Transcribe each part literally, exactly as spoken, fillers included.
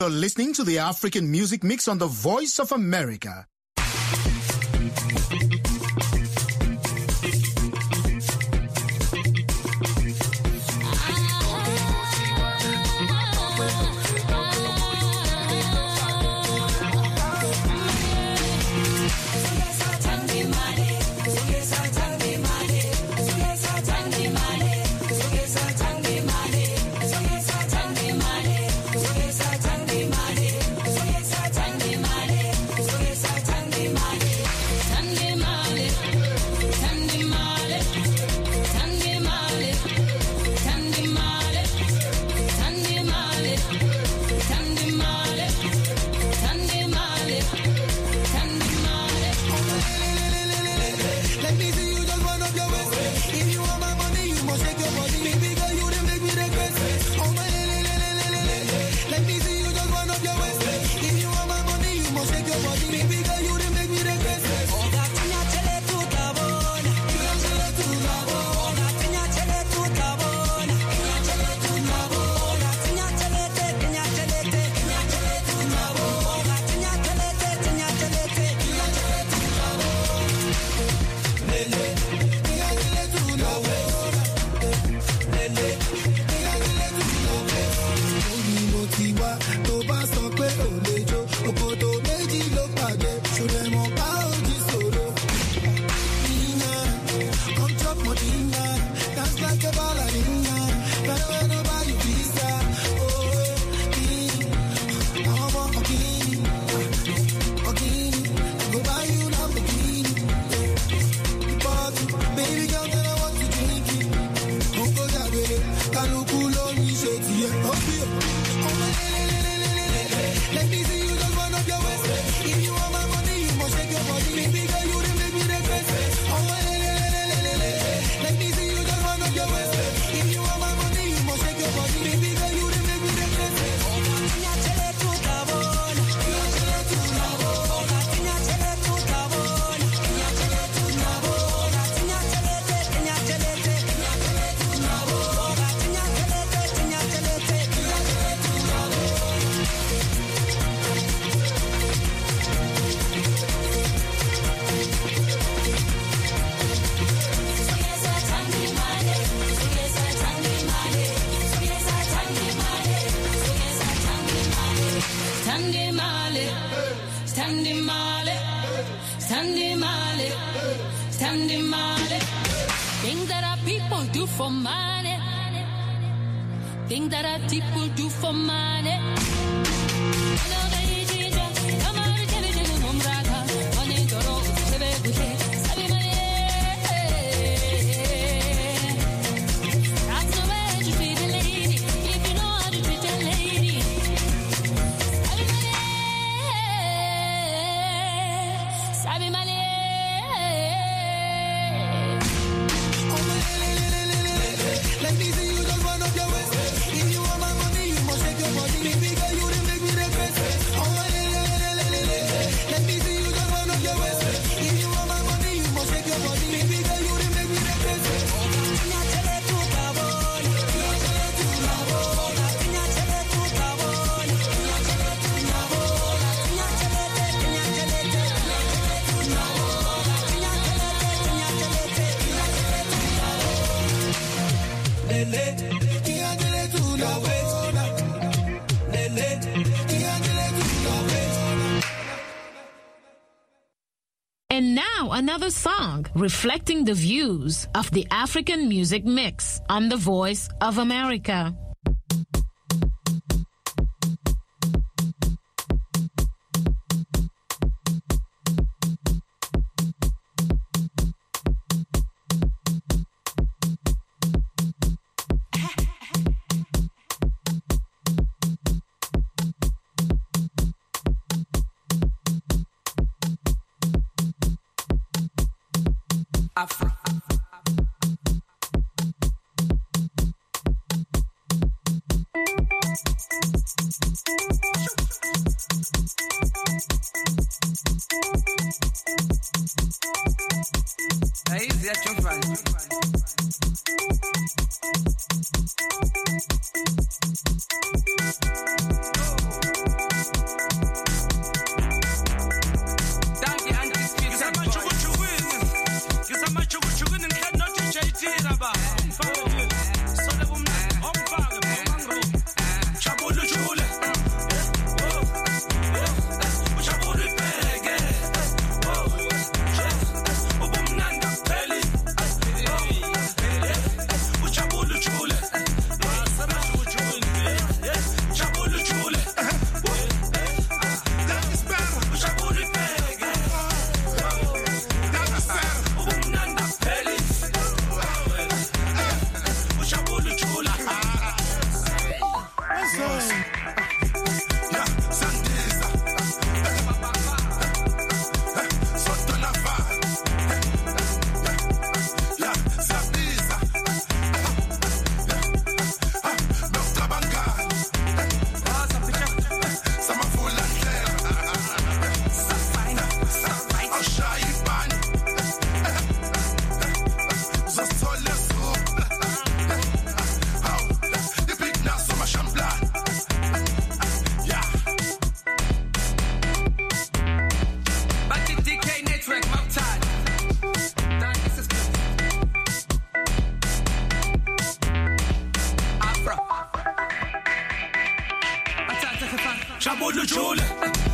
You're listening to the African Music Mix on the Voice of America. And now another song reflecting the views of the African Music Mix on the Voice of America. Afro. Aí, Zé, deixa eu falar. Oh. Jabulu Jule.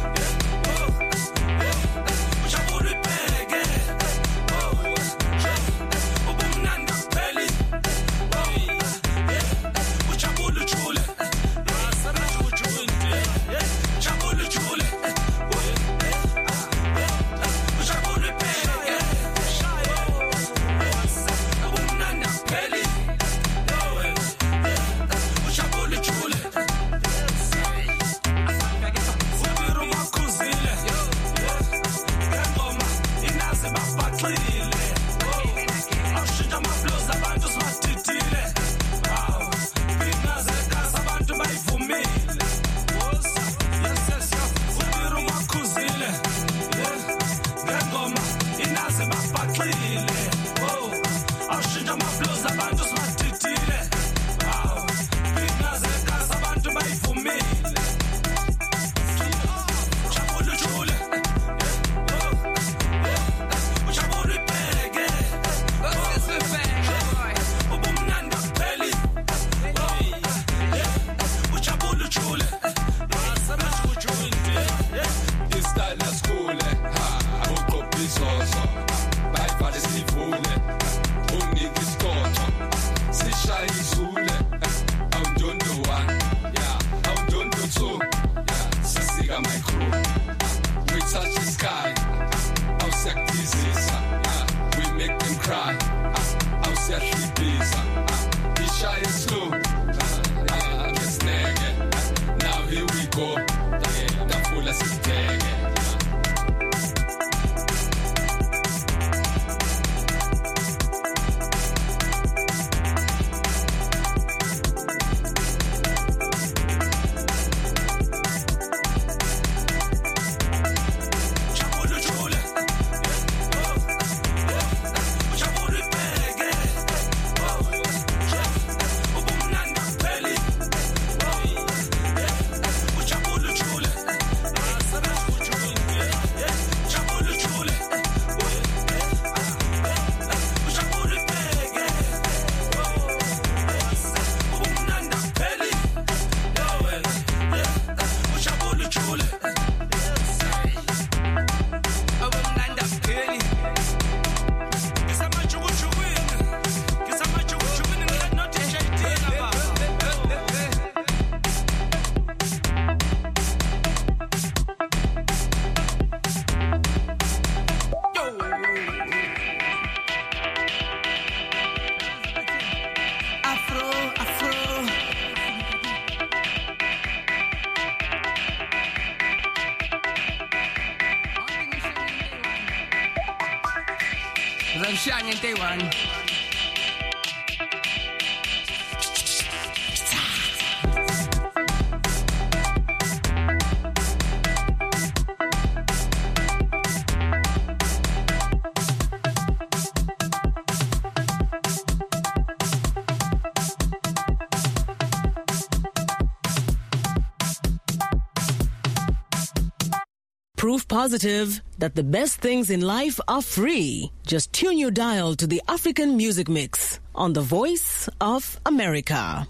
Proof positive that the best things in life are free. Just tune your dial to the African Music Mix on the Voice of America.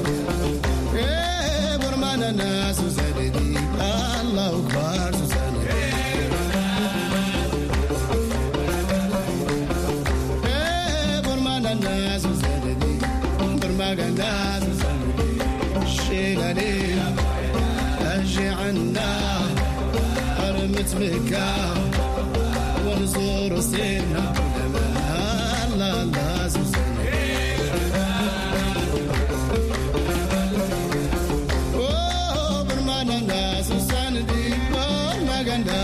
Allah Akbar, Susanna. maganda شيلاني أجي عنا أرمت مكة ونزور سينا لا لا زوزاني أوه برمانا لا زوزاني دي maganda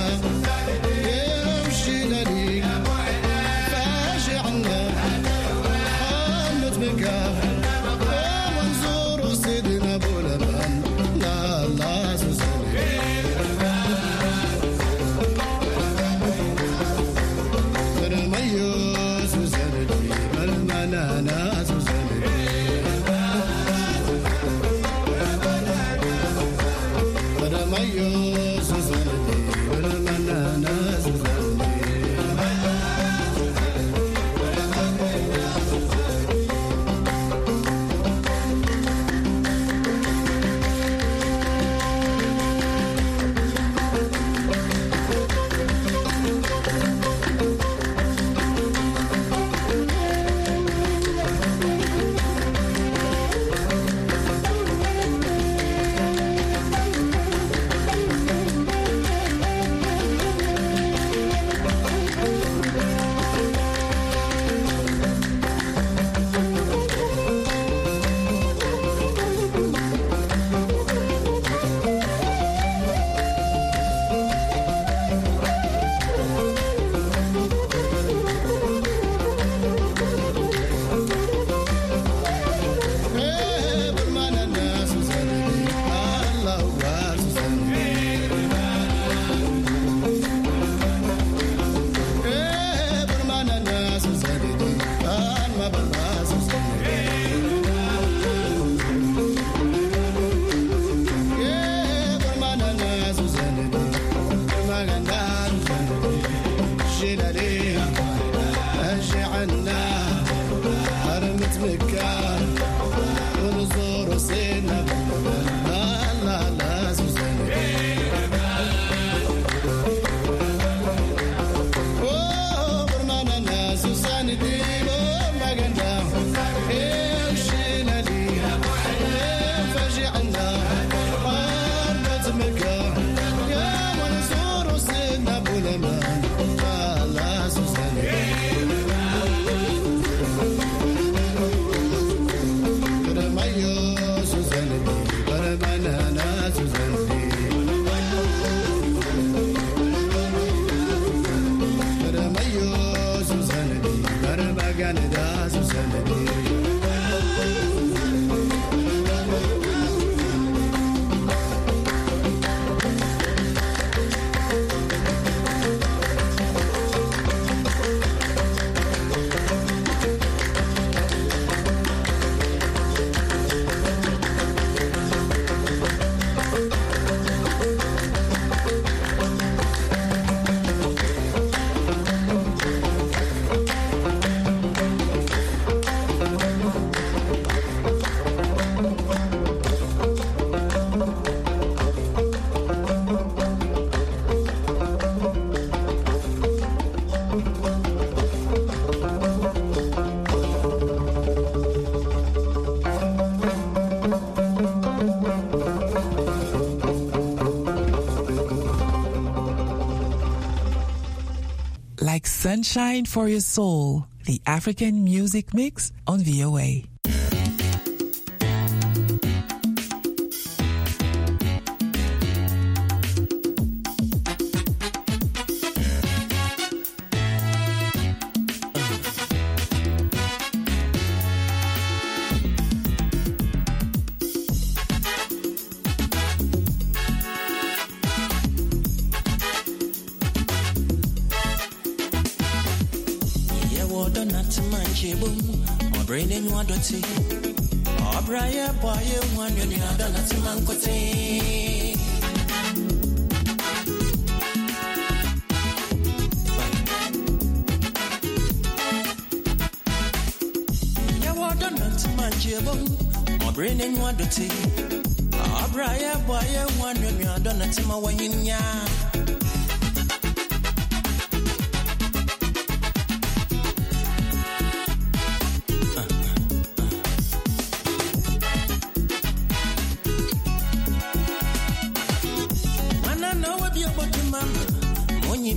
شيلاني أجي عنا أرمت مكة Like sunshine for your soul, the African music mix on V O A. Obraya boy one you ada na timankote Ya wada na timanje bom obrene nyu adote Obraya boy one you ada na timawayinya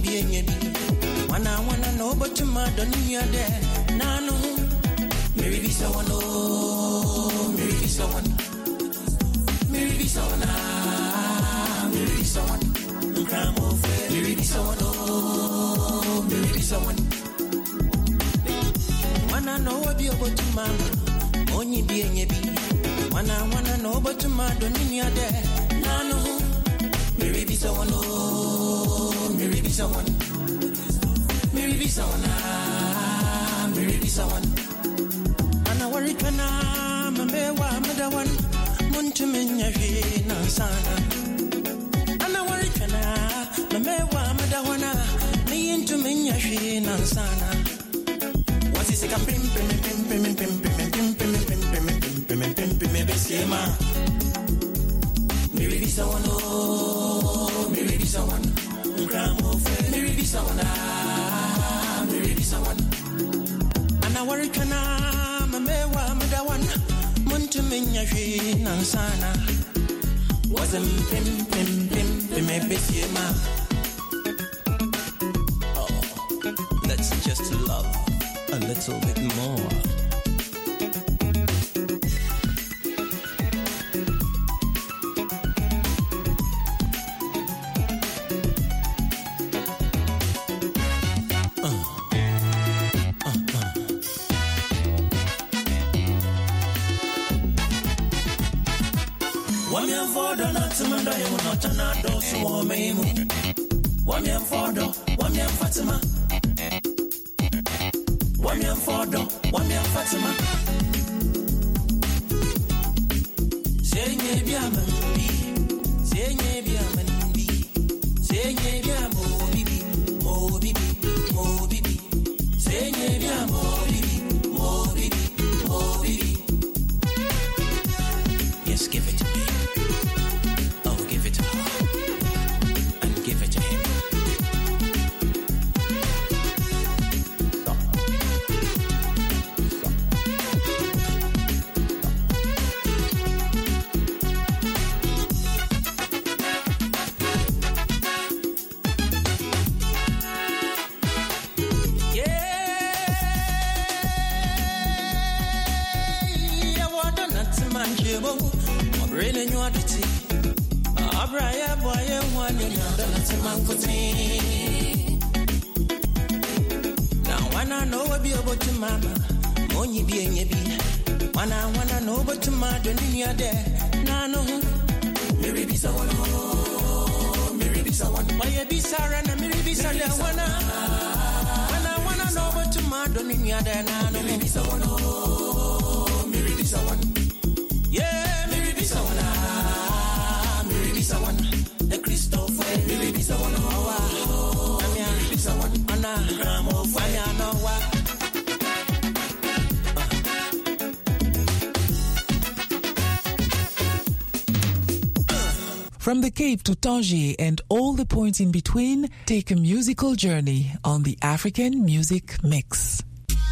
being a bee. One I wanna know, but to my don't you there. Nano, maybe be someone, oh, maybe be someone, maybe be someone, maybe be someone, maybe be someone, oh, maybe be someone. One I know what be about to mama, only being a bee. One I wanna know, but to my don't you there. Nano, maybe be someone, oh, maybe be someone. Maybe be someone, ah, maybe be someone. And I worry can I, maybe one, maybe one, Muntuminya, Nansana. And I worry can I, maybe one, maybe one, me into Minya, Nansana. What is it? Pim, pim, pim, pim, pim, pim, pim, pim, pim, pim, pim, pim, pim, pim, maybe Sema. Maybe be someone, oh, maybe be someone. Maybe be someone, ah, maybe be someone. And I worry can I, Mamewa, Madawan, Muntuminya, Nansana. Wasn't pim, pim, pim, pim, maybe Sema. Oh, let's just love a little bit more. Wamian Fordo, Wamian Fatima. Wamian Fordo, Wamian Fatima. Say maybe I'm a bee. Say maybe I'm a bee. Say maybe I'm a baby. Mo baby, mo baby. Say maybe I'm a baby. Mo baby, mo baby. Yes, give it to me. Oh, give it to her. And give it to him. Now wanna know what be about to mama, money be in your bee. Wanna wanna know what to my don't you there. Nano, maybe be someone, oh, maybe be someone. Why you be Sarah and maybe be Sarah? Wanna, wanna wanna know what to my don't you there. Nano, maybe be someone, oh, maybe be someone. Yeah, maybe be someone, ah, maybe be someone. The Christopher, maybe be someone, oh, I'm maybe be someone, Anna, Gramo, Fire, no, what? From the Cape to Tangier and all the points in between, take a musical journey on the African Music Mix.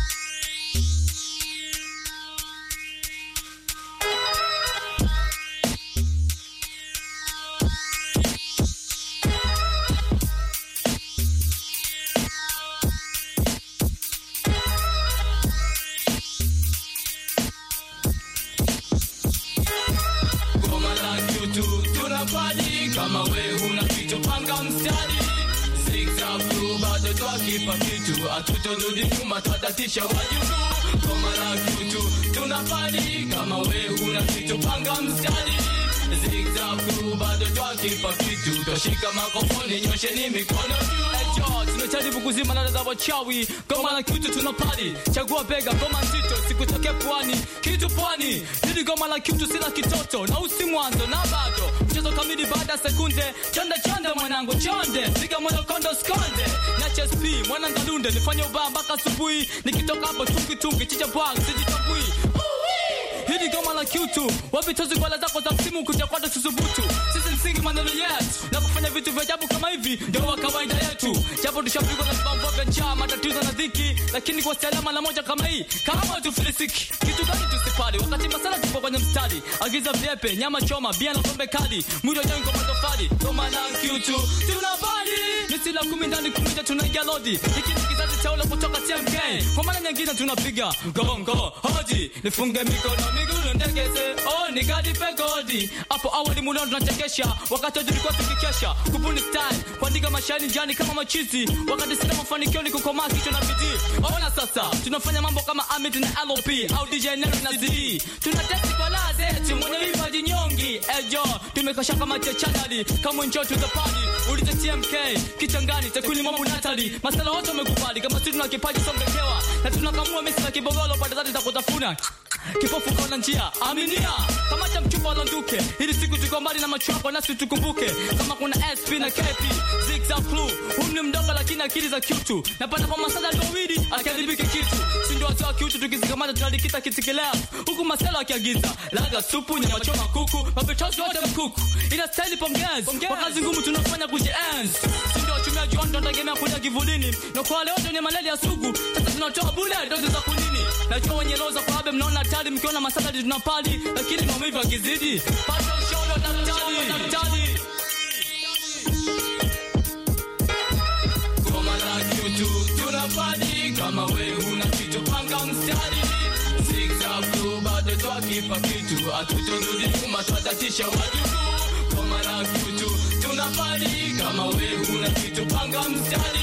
Atutorudi nyuma tutatisha wajuku kama la kitu tunapani kama wewe una kitu panga mstari zigzag tu bado twakipa kitu toshika makofoni nyosheni mikono juu tunajaribu kuzima nada za wachawi kama la kitu tunapani chagua bega kama nzito sikutoke pwani kitu pwani hili kama la kitu sila kitoto na usi mwanzo na bado mchezo kamili baada sekunde chonde chonde mwanangu chonde piga moyo kondo skonde na H S P mwana ngalunde nifanye ubaya mpaka asubuhi nikitoka hapo tungi tungi chicha bwang sijitambui hili kama la kitu wapi tozi kwa la zako za simu kuja kwa tusubutu sisi msingi maneno yetu na kufanya vitu vya ajabu kama hivi ndio wa kawaida yetu japo tushapigwa na sababu ya njaa matatizo na dhiki lakini kwa salama na moja kama hii kama tufilisiki kitu gani tusipali wakati masala tupo kwenye mstari agiza vyepe nyama choma bia na kombe kadi mwili wa jango matofali toma na kitu tunabali misila kumi ndani kumita tunaingia lodi hiki ni kizazi cha ule kutoka T M K kwa maana nyingine tunapiga gongo hoji nifunge mikono miguu ndegeze oh ni gadi pegodi hapo awali muno tunachekesha wakati tulikuwa tukikesha kubuni style kuandika mashairi njani kama machizi wakati sina mafanikio ni kukomaa kichwa na bidii ona sasa tunafanya mambo kama Amit na L O P au D J Nero na Z D tunatesti kwa la zetu mwenye vipaji nyongi ejo tumekasha kama channel kama njoo to the party ulize T M K kichangani takuni mambo Natalie masala wote wamekubali kama sisi tuna kipaji songekewa na tunakamua mimi na kibogolo pande zote za kutafuna kipofu kwa njia aminia kama chamchupa londuke ili siku tuko mbali na macho yako nasi tukumbuke kama kuna S P na K P zigzag clue humni mdogo lakini akili za kitu napata kwa masala dowidi akadhibike kitu si ndio watu wa kitu tukizikamata tunalikita kitikelea huku masala akiagiza laga supu nyama choma kuku mabechozi wote mkuku ina style pongezi kwa kazi ngumu tunafanya kujienzi si ndio wachungaji wao tunategemea kuja kivulini na kwa wale wote wenye malaria sugu sasa tunatoa bure dozi za kunini najua wenye loza kwa abe mnaona tali mkiona masala tunapali lakini maumivu yakizidi pato shono daktari daktari koma na kitu tunapali kama wewe una kitu panga mstari zigzag blue bado twakipa kitu atutorudi nyuma tutatisha wajukuu koma na kitu tunapali kama wewe una kitu panga mstari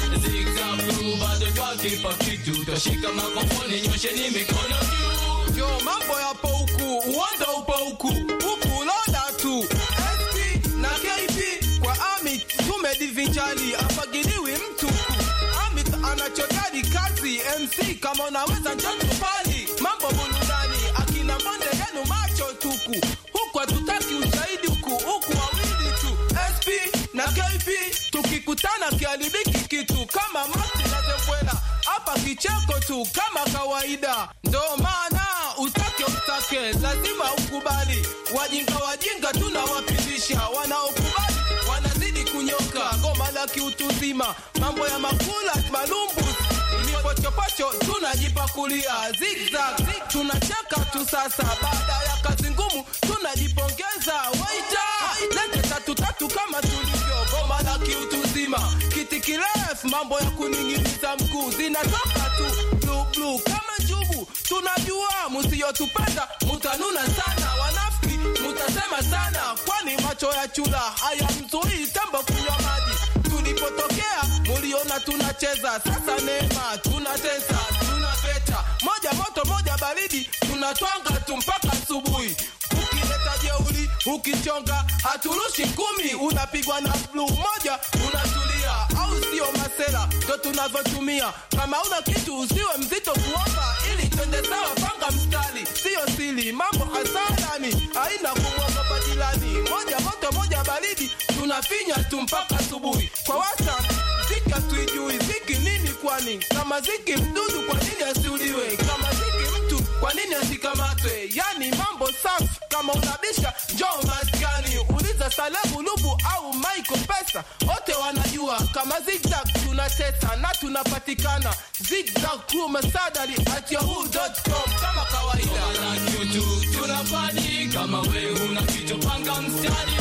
zigzag blue bado twakipa kitu tutashika makofoni nyosheni mikono juu yo mambo yapo huku uwanda upo huku huku loda tu S P na K P kwa Amit tumedivinjali afagiliwi mtuku Amit anachodari kazi M C kama unaweza njoo pali mambo burudani akina mbonde yenu macho tuku huku hatutaki ushahidi huku huku wawili tu S P na K P tukikutana kialibiki kitu kama Mati na Zembwela hapa kicheko tu kama kawaida ndo maana utake utake lazima ukubali wajinga wajinga tunawapitisha wanaokubali wanazidi kunyoka ngoma la kiutuzima mambo ya makula malumbu ilipochopacho tunajipakulia zigzag tunacheka tu sasa baada ya kazi ngumu tunajipongeza waita lete tatu tatu kama tulivyo ngoma la kiutuzima kiti kirefu mambo ya kuninginiza mguu zinatoka tu blue blue kama njugu tunajua msiyotupenda mutanuna sana wanafiki mutasema sana kwani macho ya chula haya mzuri tembo kunywa maji tulipotokea muliona tunacheza sasa neema tunatesa tunapeta moja moto moja baridi tunatwanga tu mpaka asubuhi ukileta jeuri ukichonga haturushi kumi unapigwa na blue moja unatulia au sio masela ndo tunavyotumia kama una kitu usiwe mzito kuomba ili twende sawa panga mstari sio sili mambo hasarani haina kumwogopa jirani moja moto moja baridi tunafinya tu mpaka asubuhi kwa wasa ziki tuijui ziki nini kwani kama ziki mdudu kwa nini asiuliwe kama ziki mtu kwa nini asikamatwe yani mambo safi kama unabisha njoo maskani uliza Salamu Lubu au Michael Pesa wote wanajua kama zigzag tunatesa na tunapatikana zigzag crew masadali at yahoo dot com kama kawaida na kitu tunapani kama wewe una kitu panga mstari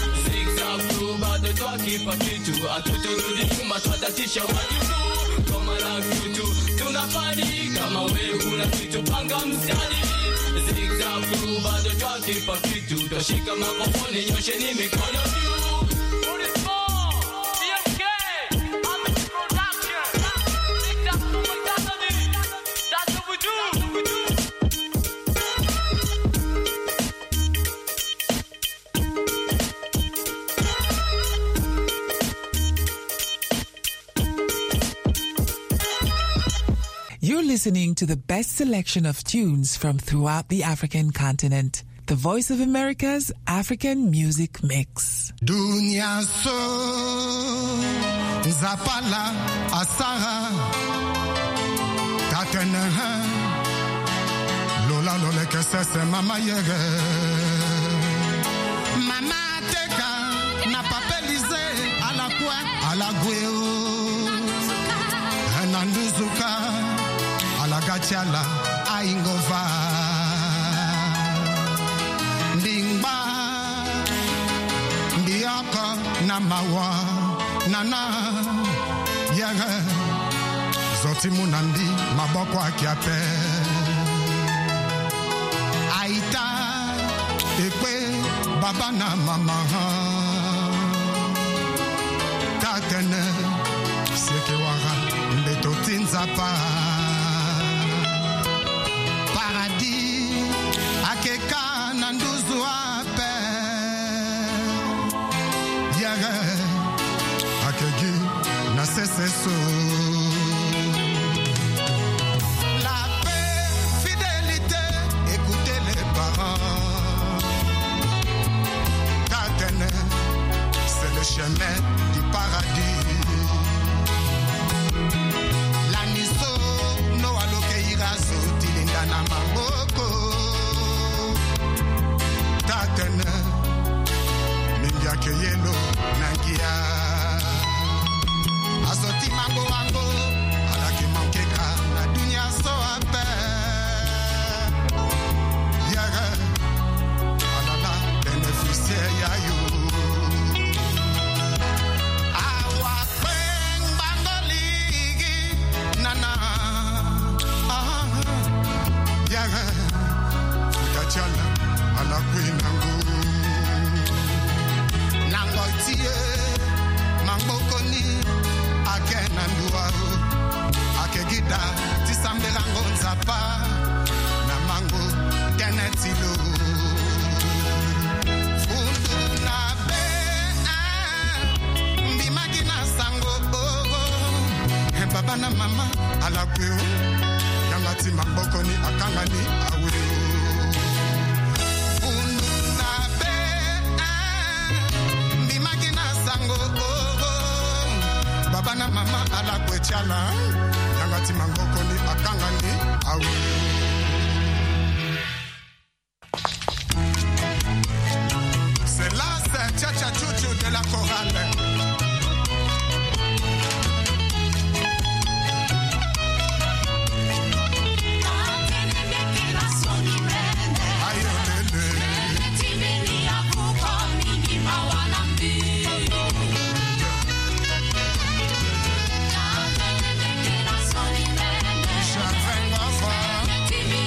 zigzag crew bado twakipa kitu atutorudi nyuma tutatisha wajukuu kama na kitu tunapani kama wewe una kitu panga mstari zigzag crew bado twakipa kitu tutashika makofoni nyosheni mikono juu You're listening to the best selection of tunes from throughout the African continent. The Voice of America's African Music Mix. Dunia so zapala asara tatena lola lola kesese mama yege mama teka na papelize ala kwa ala gweo ananduzuka Tiala Aingova Ndingba Ndiaka Namawa Nana Yere Zoti Munandi Maboko Akiape Aita Ekwe Baba na Mama Tatene Sekewara Mbeto Tinzapa Paradis Akeka Nanduzu Ape Yere Akegi Naseseso La paix, fidélité, écoutez les parents Tatene C'est le chemin du paradis na maboko tatene ninja keyelo nangia azoti mango wango alaki mankeka na dunia so ape yaga alala beneficiaire yayo awa peng bangoligi nana Yaga, Futachala, ala Quinango Nango Tie, Mango Koni, Akenandua, Akegida, Tisambelango Zapa, Namango, Genetilo, Fundu Nabe, Bimagina Sango, Baba na Mama, ala Quio. Yangati mambokoni akangani awe Ununa be Mbimagina sango Baba na mama ala kwechala Yangati mambokoni akangani awe C'est là c'est Tcha Chuchu de la chorale Timmy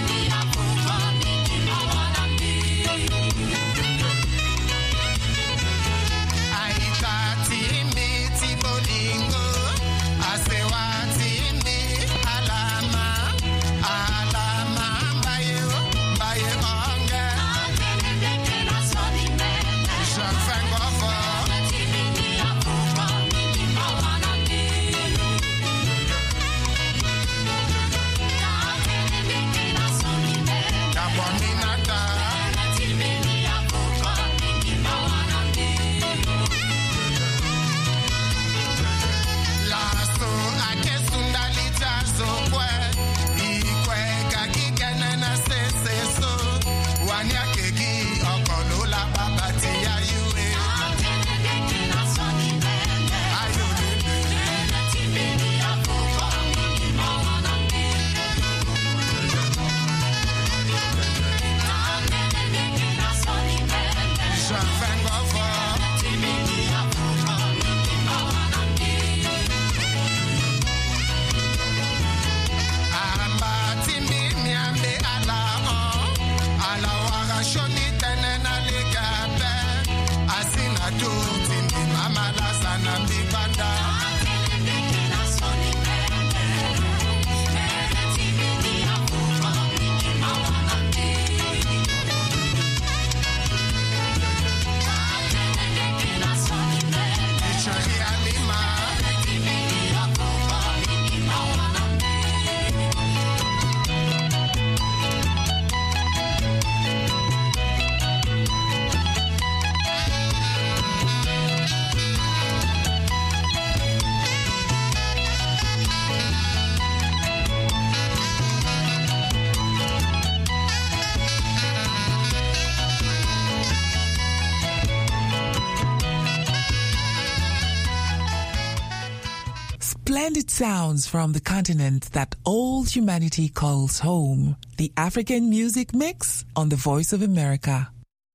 Splendid sounds from the continent that all humanity calls home. The African Music Mix on the Voice of America.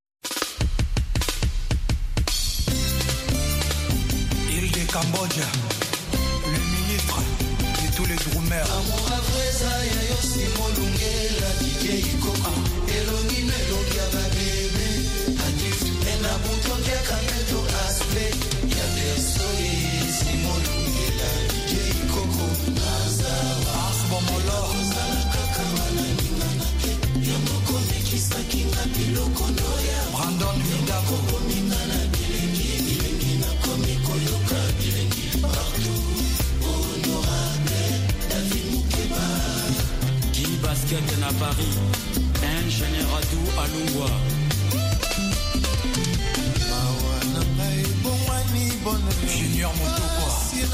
Il de Cambodge, le ministre de tous les Droumers. Brandon Mindago Guy Basket à Paris, ingénieur Adou Alungwa. Junior Motoko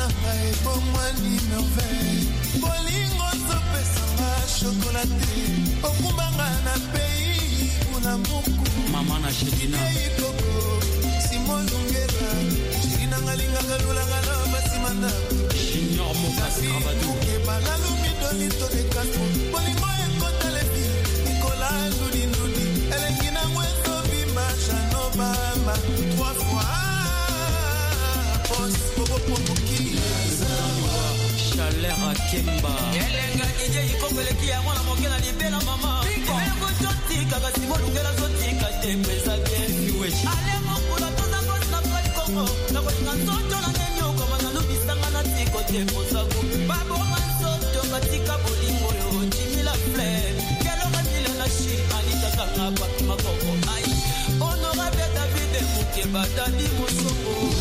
bolingo sopesanga chocolate okumbanga na pays una muku mama na Shekina ikoko simolungela Shekina ngalinga galula ngalo basimanda Junior Mokasi Rabadou ebala lumidoli to de kaso bolingo ekota lebi Nicola Ndudi Ndudi elengina mweso bimba chano bamba trois fois Chaleur à Kemba Elenga ije ikopeleki ya mwana mokela libela mama Elengo choti kaka simo lungela choti kate pesa bien Ale mokula toza kosi na kwa Kongo Na kwa inga soto na nenyo Kama na lubi sanga na tiko te posago Babo mansoto katika bolingo yo Jimmy la flemme Kelo kamile na shi Anita kanga kwa kimakoko Ay Honorable David Mukeba Dadi Mosoko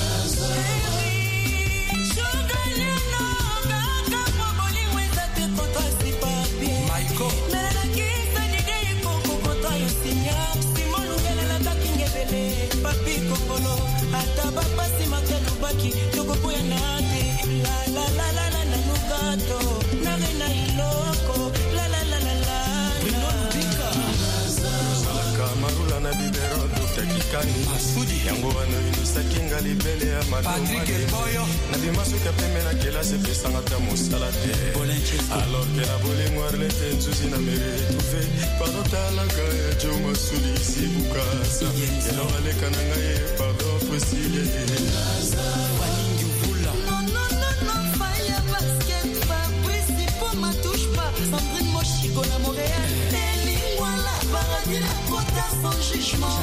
Papi Kokolo, ataba pasi makalubaki, toko poya nate, la la la la la na nugato, narena iloko, la la la la la. Bruno Bika, Kamarula na bibero Docteur Kikani, Masudi, yango wano inusakinga libele ya madama. Patrick Elboyo, na bimasu kapeme na kela se pesanga ta mosalate. Alors que la bolingo arlete nzuzi na mere tuve, pardon talaka ya jo masudi si bukasa. Yelo aleka na ngaye pardon possible. Waningi vula. Non non non non, fire basket, Fabrice pour ma touche pas. Sandrine Mochigo na Montréal. Eli voilà, paradis la quota sans jugement.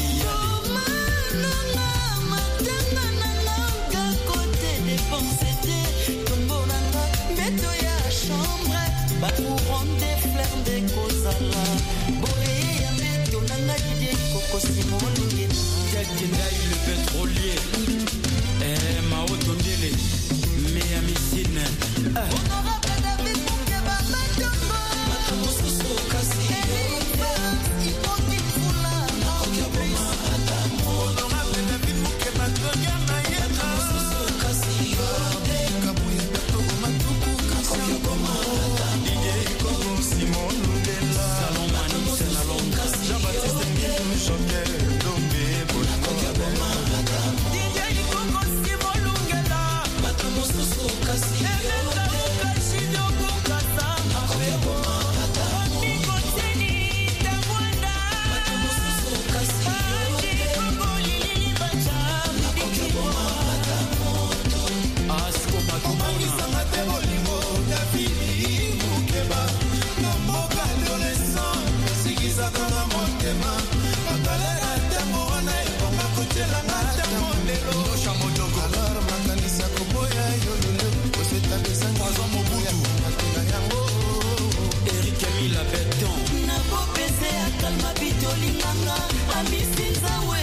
Bacourant des fleurs des Kozala Boré Yamé Tonanga Didé Koko Simon Lungena Kakendai le pétrolier Eh Mao Tondele Miami Sine Honorable David Mukeba Batombo Matamosusu Kasi Ipotik Fula Honorable David Mukeba Tonyana Yena Kasi Kabuye Beto Matuku Kasi Simon Lungela, Salon Mani, Salon Jean-Baptiste Ngilou, Choquet, Dombe, Bolino, D J Koko Simon Lungela, Matamosusu Kasi Emeka Ukashidyo Kukasa, Amigo Teni, Tangwanda, Matamosusu Kasi Andi Koko Lili Bacha, Asko Makumona Samate Bolingo, David Mukeba, Namboka adolescent, Sigiza Kona Motema, Makalera Temo Wana Ebonga Kuchelanga Temo Nelo, Ndosha Mojogo, Alors Makanisa Kuboya Yololo, Koseta Besanga, Poison Mobutu, Matila Yango, Eric Emile Beton Nabo pese akalma bitolinganga Amisinzawe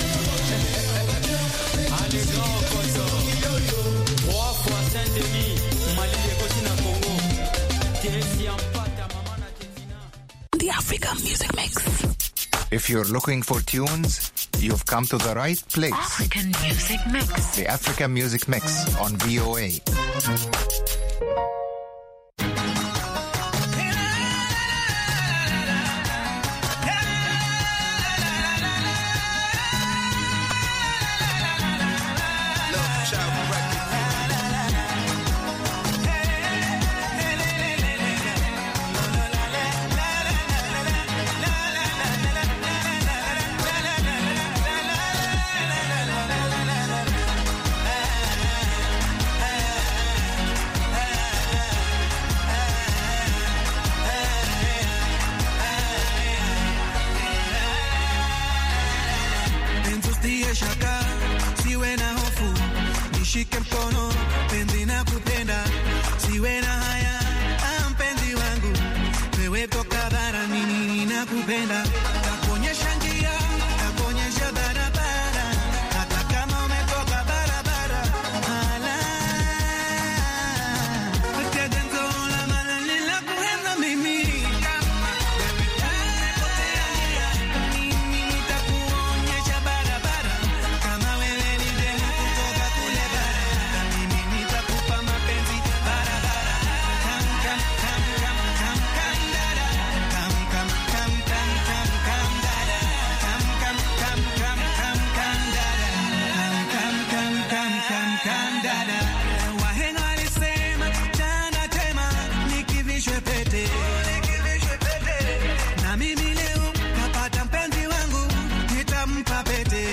Allez grand Kozo Trois fois Saint-Denis Mali Ekoti na Congo Tesi Ampata Mama na Ketina The African Music Mix. If you're looking for tunes, you've come to the right place. African Music Mix. The African Music Mix on V O A. nakupenda, nakuonyesha njia, nakuonyesha barabara, hata kama umetoka barabara. Ala, tegenzo la malani la kuhenza mimi. Kama wewe umepotea njia, mimi nitakuonyesha barabara. Kama wewe ni demu kutoka kule bara, mimi nitakupa mapenzi barabara. Kam kam kam kam kam kam dada, kam kam kam kam kam kam dada, kam kam kam kam kam kam dada, kam kam kam kam kam dada. Wahenga walisema jana tema nikivishwe pete, na mimi leo napata mpenzi wangu, nitampa pete.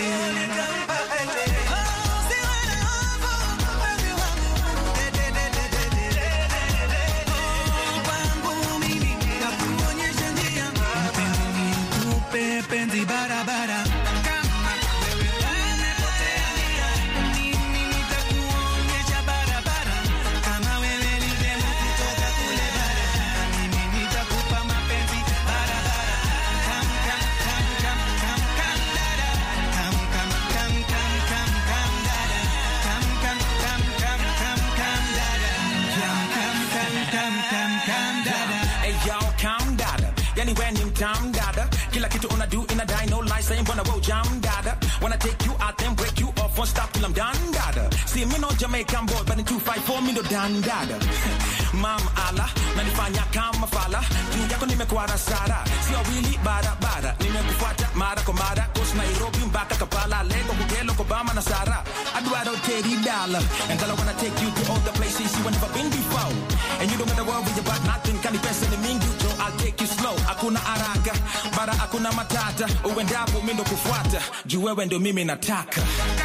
Penzi barabara, kama wewe umepotea njia, mimi nitakuonyesha barabara. Kama wewe ni demu kutoka kule bara, mimi nitakupa mapenzi barabara. Kam kam kam kam kam kam dada, kam kam kam kam kam kam dada, kam kam kam kam kam kam dada, kam kam kam kam kam kam dada. Hey y'all, calm dada. Yani when him time dada. Kila kitu una do in a die, no lie, saying wanna roll jam dada. Wanna take you out then break you off, won't stop till I'm done dada. See me no Jamaican boy, but in two five four me no done dada. Mam ala, nanifanya kama fala. Juu yako nimekuwa sara, sio wili bara bara. Nimekufuata mara kwa mara, coast Nairobi mpaka Kampala, Lego, Kugelo, Kobama na Sara. Eduardo Teddy Dollar, and girl I wanna take you to all the places you ain't never been before. And you don't gotta worry about nothing, kani pesa ni mingi, so I'll take you slow. Hakuna haraka, bara hakuna matata. Uendapo mimi ndo kufuata, juu wewe ndo mimi nataka.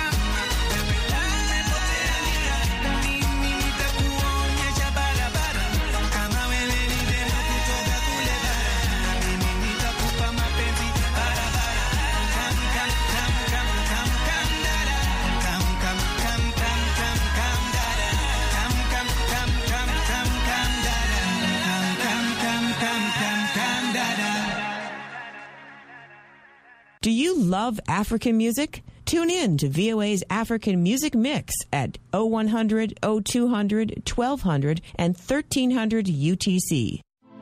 Do you love African music? Tune in to V O A's African Music Mix at oh one hundred, oh two hundred, twelve hundred, and thirteen hundred U T C.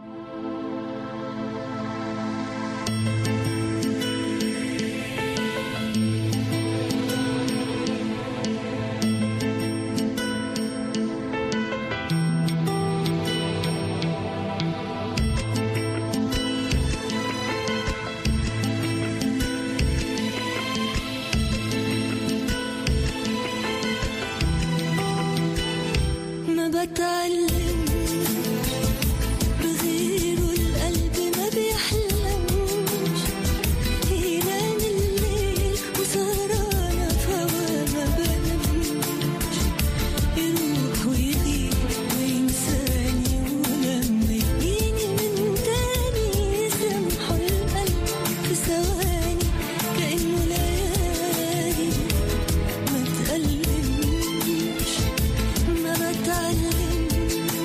بتعلم بغير القلب ما بيحلمش هيلان الليل وسهرانة فوا ما بنامش يروح ويغيب وينساني ولما يجيني من تاني يسمحوا القلب في ثواني كأنه ليالي ما تألمش ما بتعلم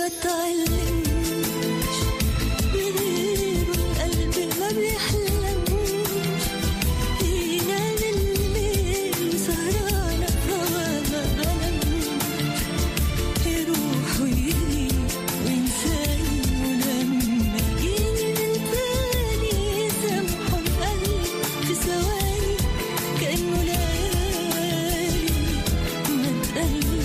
بتعلمش بغير القلب ما بيحلمش ينام الليل سهرانة هوا ما بنامش يروح ويجي وينساني ولما يجيني من تاني يسامحه القلب في ثواني كأنه ليالي ما تقلبش.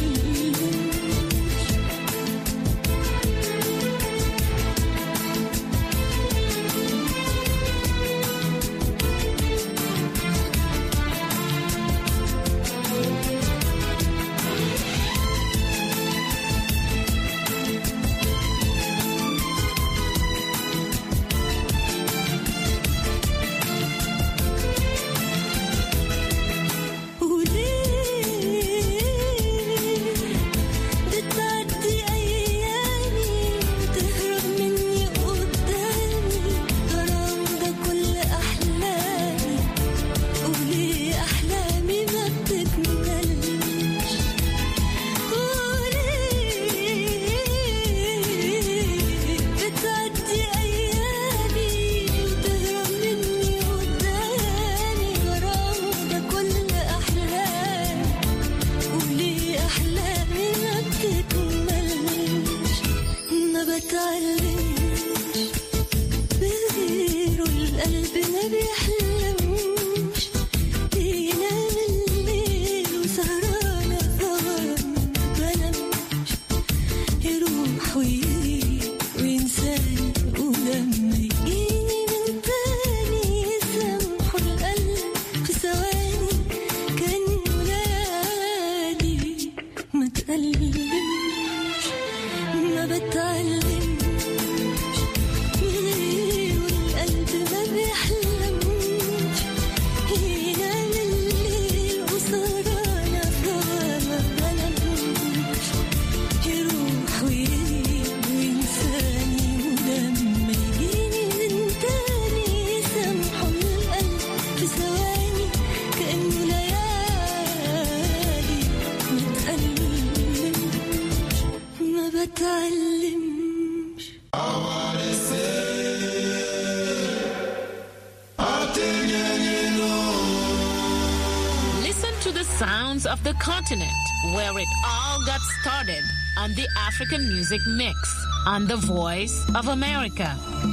بتعدي أيامي وتهرب مني قدامي غرام ده كل أحلامي وليه أحلامي ما بتكملش وليه بتعدي أيامي وتهرب مني قدامي غرام ده كل أحلامي وليه أحلامي ما بتكملش ما بتعلمش بغيره القلب ما بيحلمش ينام الليل وسهرانة هوا ما بنامش يروح ويجي وينساني ولما يجيني من تاني يسامحه القلب في ثواني كأنه ليالي ما تقلبش ما بتعلمش غيره القلب ما بيحلمش ينام الليل وسهرانة هوا ما بنامش يروح ويجي وينساني ولما يجيني من تاني يسامحه القلب في ثواني كأنه ليالي ما تقلبش ما بتعلمش. Listen to the sounds of the continent where it all got started on the African Music Mix on the Voice of America.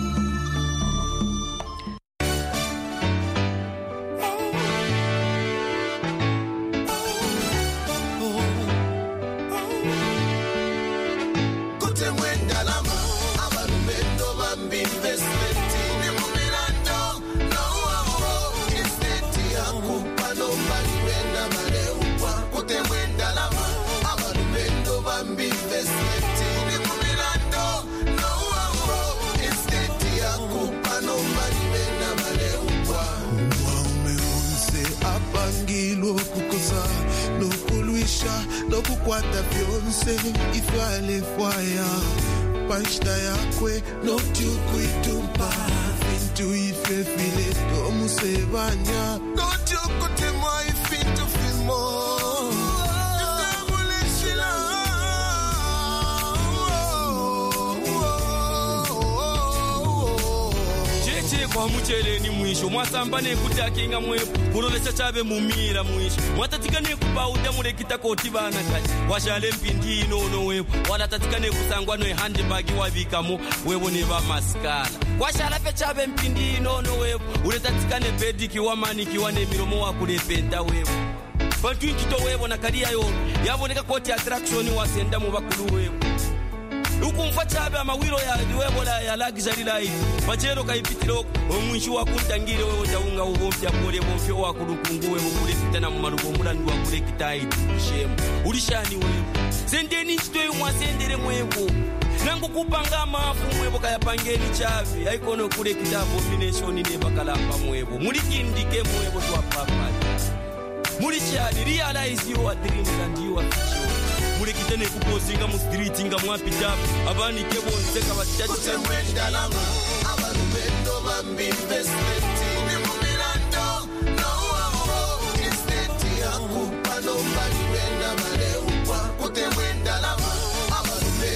Nokukwata vyonse ifale fwaya Panchita yakwe notyukuitumba Fintu ife file tomusebanya Notyukutemwa ifintu fimo kwa muchele ni mwisho mwasamba ne kutakinga mwepo kulolesa chabe mumira mwisho mwatatika ne kupauda murekita koti bana kati washale mpindi ino no wepo wala tatika ne kusangwa no handbag wabikamo webo ne ba maskala washala pe chabe mpindi ino no wepo uretatika ne pediki wa maniki wa ne miromo wa kulependa webo bantu nkito webo na kadia yo yaboneka koti attraction wasenda mu bakulu webo ukumfa chabe amawiro ya diwebola ya luxury life bachero kaipitiro omwishi wa kuntangire wewe taunga ubompya kule bompyo wa kurukunguwe bukule tena mu marugo mulandu wa kule kitai shemu ulishani wewe sendeni chitoyi mwasendere mwevo nangu kupanga mafu mwevo kayapangeni chavi aikono kule kitabo combination ne bakalamba mwevo mulikindike mwevo twa papa mulishani realize your dreams and your future mulikitene kupozinga mu street nga mwapita abani kebo nseka batati Kutemwendalama abalumendo bambi investment ni mumirando no wambo instead yakupa no bali wenda maleupa kutemwendalama abalumendo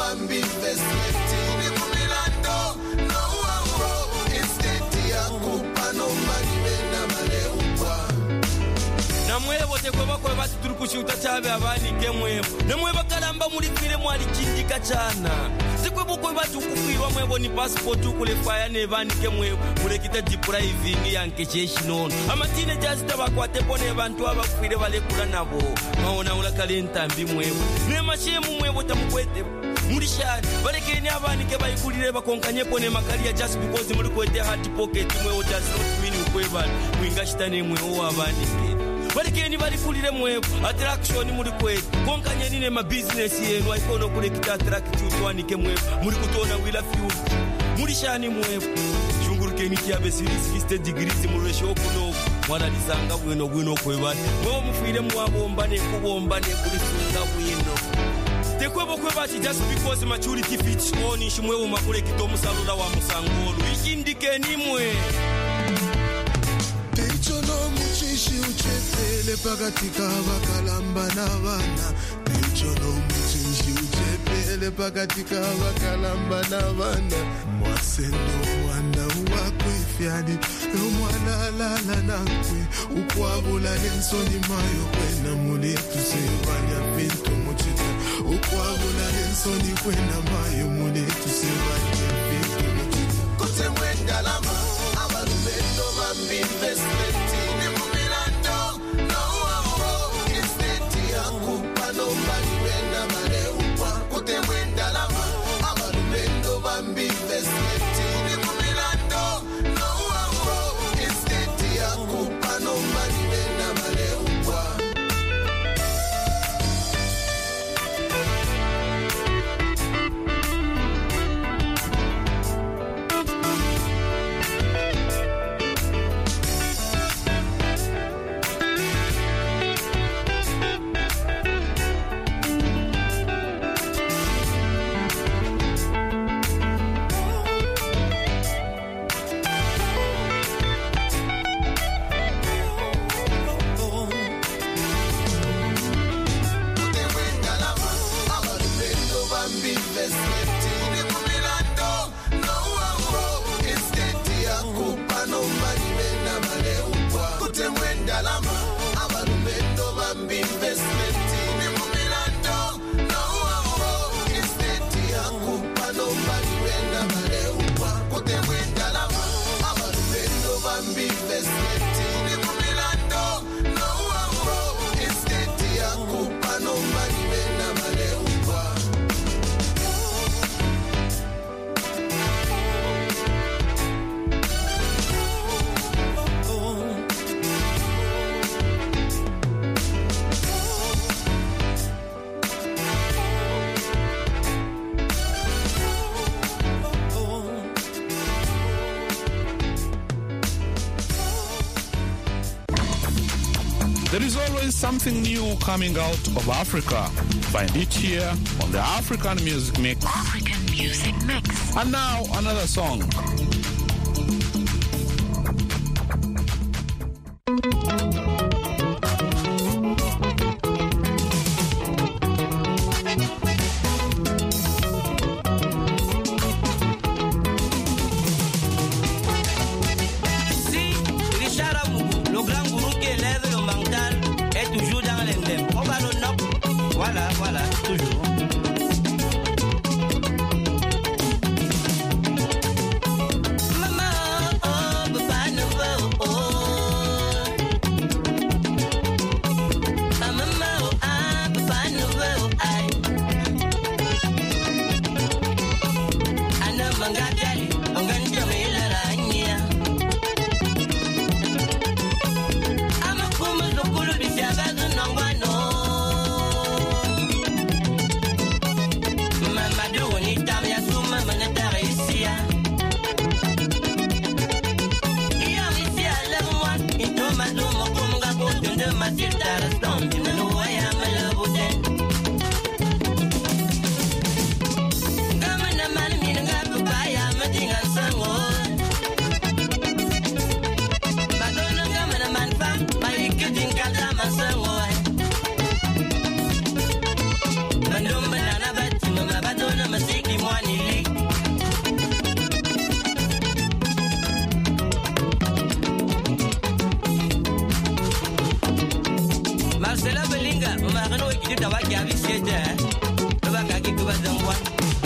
bambi investment ni kumilando no wow instead ya kupa no mani bena maleupa namwebo tekwe bakwe bati turi kushuta cyabe abanike mwebo namwe bakalamba muri fire mwali kindika cyana sikwe bukwe bati ukufirwa mwebo ni passport ukule fire ne banike mwebo murekita depriving yanke cheshinono amatine jazi tabakwate pone bantu abakufire balekula nabo maona ulakalenta mbi mwebo ne mashemu mwebo tamukwete muri shari barekeni abanike bayikulire bakonkanye pone makalia just because muri kwete hard pocket mwebo does not mean ukweba mwinga shitane mwebo abanike balikeni balikulire mwebo attraction muri kwete konkanye nine ma business yenu ayikono kulekita attract tutwanike mwebo muri kutona wila fuel muri shani mwebo shungurukeni kiabe sixty degrees muri shokuno mwana lisanga bwino bwino kwebati mwo mufire mwabomba ne kubomba ne kulisunga bwino tekwebo kwebati just because maturity fits on ishimwe makule kitomu salula wa musangolo ikindikeni mwe Pichono muchishi uchepele pakatika bakalamba nabana Pichono muchishi uchepele pakatika bakalamba nabana Mwasendo wanda uwakwe fyadi Mwana lala nakwe Ukwabula lensoni mayo kwena muletu sevanya pinto muchita Ukwabula lensoni kwena mayo muletu sevanya pinto muchita Kote mwenda lama Abalumendo bambi investment ni kumilando no wow instead ya kupa no mani bena maleupa Kote mwenda lama Abalumendo bambi investment ni kumilando no wow instead ya kupa no mani bena maleupa There is always something new coming out of Africa. Find it here on the African Music Mix. African Music Mix. And now another song.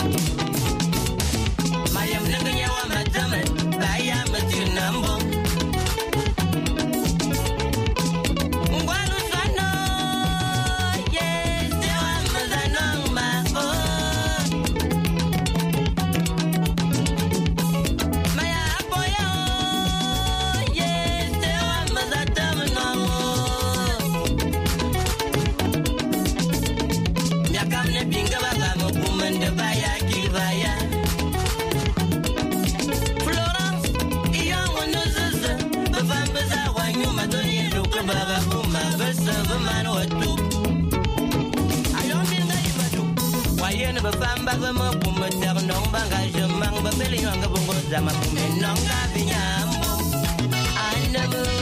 Mayam nanganya wa madama baya matinambo. Ngwalu sano yes dewa mazanong ma oh. Maya boyo yes dewa mazatam no. Yakam ne binga baga mo kumende baya kivaya. Baga kuma basa baman watu ayomi ngai madu wayene bafamba bama kuma ternong banga jemang babeli wanga bongo zama kuma nonga binyambo anamu